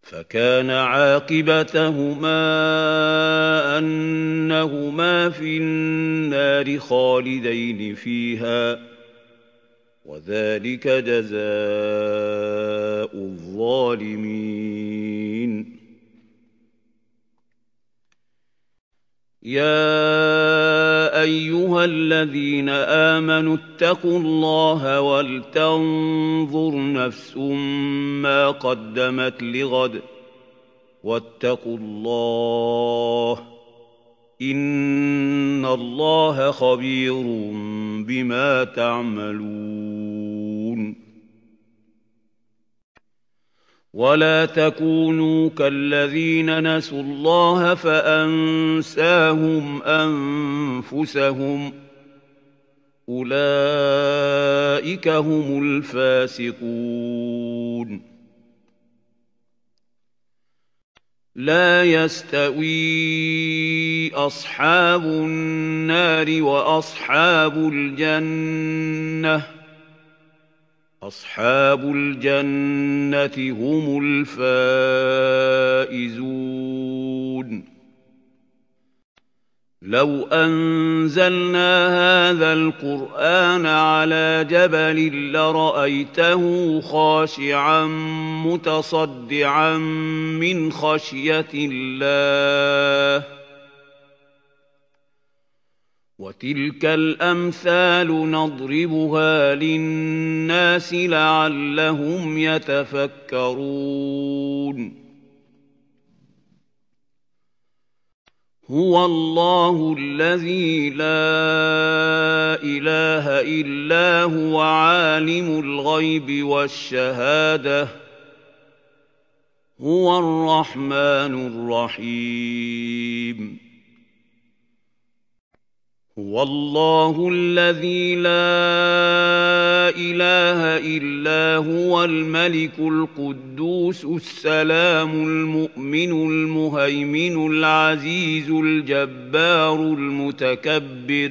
فكان عاقبتهما أنهما في النار خالدين فيها وذلك جزاء الظالمين يا أيها الذين آمنوا اتقوا الله ولتنظر نفس ما قدمت لغد واتقوا الله إن الله خبير بما تعملون ولا تكونوا كالذين نسوا الله فأنساهم أنفسهم أولئك هم الفاسقون لا يستوي أصحاب النار وأصحاب الجنة أصحاب الجنة هم الفائزون لو أنزلنا هذا القرآن على جبل لرأيته خاشعا متصدعا من خشية الله وتلك الأمثال نضربها للناس لعلهم يتفكرون هو الله الذي لا إله إلا هو عالم الغيب والشهادة هو الرحمن الرحيم هو الله الذي لا إله إلا هو الملك القدوس السلام المؤمن المهيمن العزيز الجبار المتكبر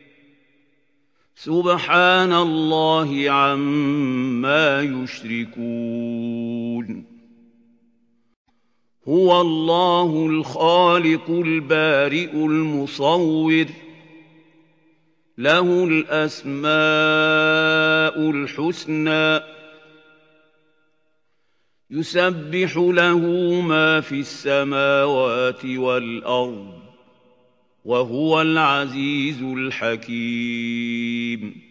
سبحان الله عما يشركون هو الله الخالق البارئ المصور له الأسماء الحسنى يسبح له ما في السماوات والأرض وهو العزيز الحكيم